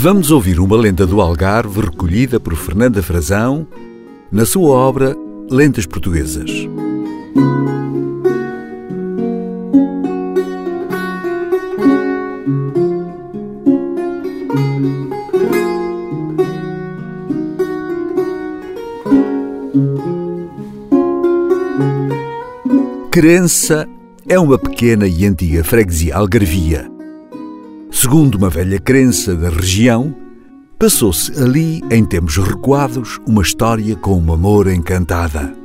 Vamos ouvir uma lenda do Algarve recolhida por Fernanda Frazão na sua obra Lendas Portuguesas. Querença é uma pequena e antiga freguesia algarvia. Segundo uma velha crença da região, passou-se ali, em tempos recuados, uma história com uma moura encantada.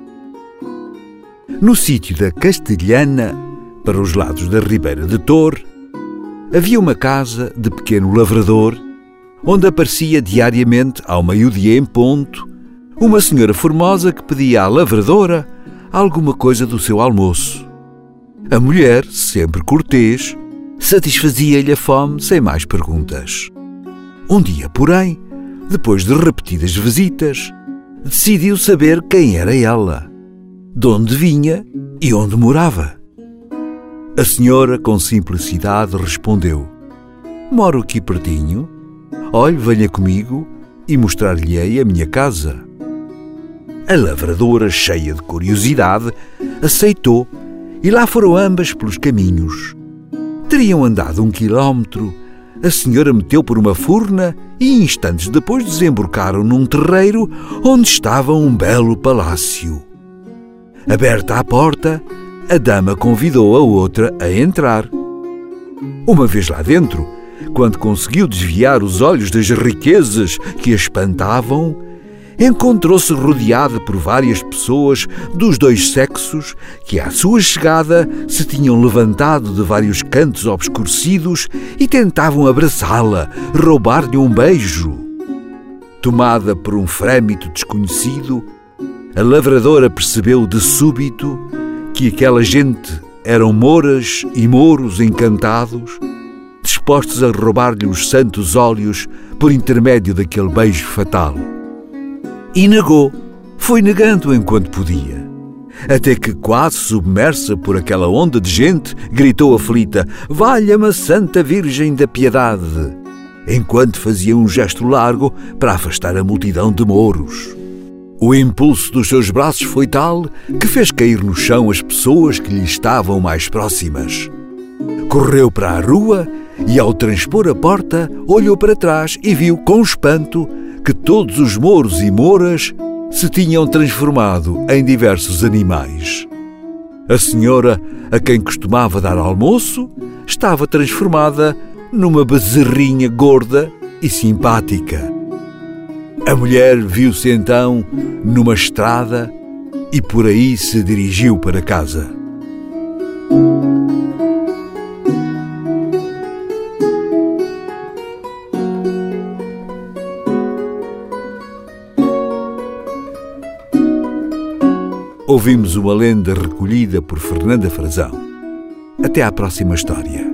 No sítio da Castelhana, para os lados da Ribeira de Tor, havia uma casa de pequeno lavrador, onde aparecia diariamente, ao meio-dia em ponto, uma senhora formosa que pedia à lavradora alguma coisa do seu almoço. A mulher, sempre cortês, satisfazia-lhe a fome sem mais perguntas. Um dia, porém, depois de repetidas visitas, decidiu saber quem era ela, de onde vinha e onde morava. A senhora, com simplicidade, respondeu: "Moro aqui pertinho. Olhe, venha comigo e mostrar-lhe-ei a minha casa." A lavradora, cheia de curiosidade, aceitou e lá foram ambas pelos caminhos. Teriam andado 1 quilómetro, a senhora meteu por uma furna e instantes depois desembarcaram num terreiro onde estava um belo palácio. Aberta a porta, a dama convidou a outra a entrar. Uma vez lá dentro, quando conseguiu desviar os olhos das riquezas que a espantavam, encontrou-se rodeada por várias pessoas dos dois sexos que, à sua chegada, se tinham levantado de vários cantos obscurecidos e tentavam abraçá-la, roubar-lhe um beijo. Tomada por um frêmito desconhecido, a lavradora percebeu de súbito que aquela gente eram mouras e mouros encantados, dispostos a roubar-lhe os santos óleos por intermédio daquele beijo fatal. E negou, foi negando enquanto podia, até que, quase submersa por aquela onda de gente, gritou aflita: "Valha-me a Santa Virgem da Piedade!", enquanto fazia um gesto largo para afastar a multidão de mouros. O impulso dos seus braços foi tal que fez cair no chão as pessoas que lhe estavam mais próximas. Correu para a rua e, ao transpor a porta, olhou para trás e viu com espanto que todos os mouros e mouras se tinham transformado em diversos animais. A senhora, a quem costumava dar almoço, estava transformada numa bezerrinha gorda e simpática. A mulher viu-se então numa estrada e por aí se dirigiu para casa. Ouvimos uma lenda recolhida por Fernanda Frazão. Até à próxima história.